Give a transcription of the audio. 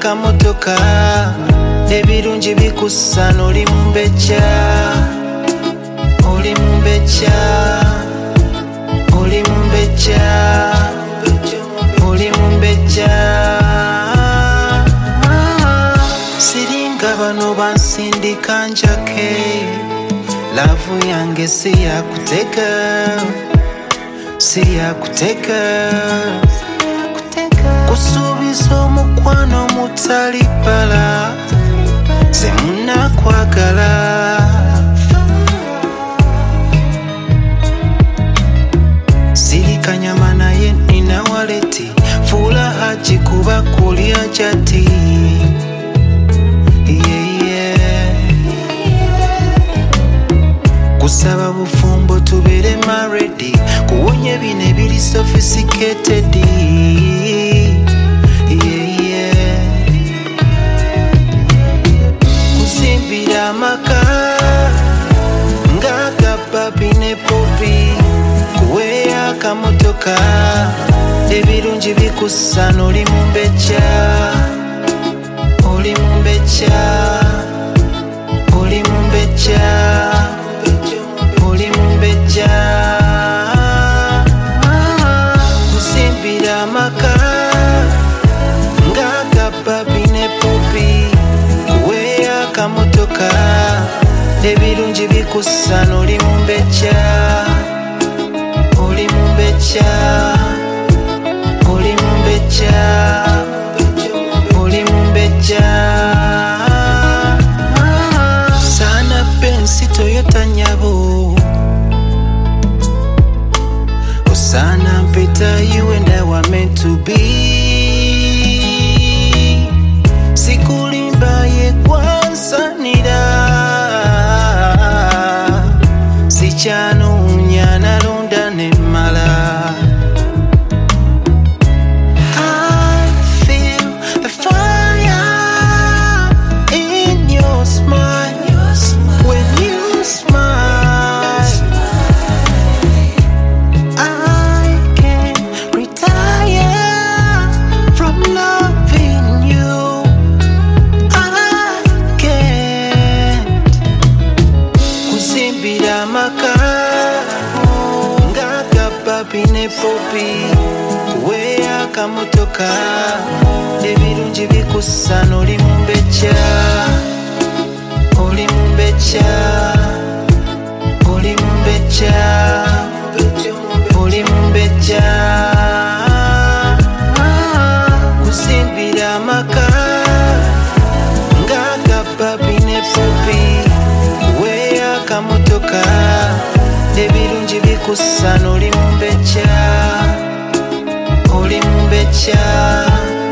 akamotoka ebirungi bikusana oli mumbecha oli mumbecha oli mumbecha oli mumbecha siringa bano bansindika njake lavu yange siyakuteka siyakuteka kusuubiza omukwano mutalipala ze munakwagala sirikanyama naye nina waleti fuula haji kuba kulya jati kusaba bufumbo tubere maredi kuwonye bine biri sophisticated kusimbira amaka ngagaba bine popi kuweya akamotoka ebirungi bikusana oli mumbecha oli mumbecha oli mumbecha oli mumbecha kusimbira amaka ngagaba bine popi kuweya akamotoka ebirungi bikusana oli mumbecha oli mumbecha oli mumbecha oli mumbecha sana pensi Toyota nyabo Osana Peter, you and I were meant to be. Sikulimba ye kwanza nida sichano unyana ronda nemala. I feel the fire in your smile when you smile. Bine popi kuweya akamotoka ebirungi bikusana oli mumbecha oli mumbecha oli mumbecha oli mumbecha kusimbira amaka ngagaba bine popi kuweya akamotoka ebirungi bikusana oli mumbecha oli mumbecha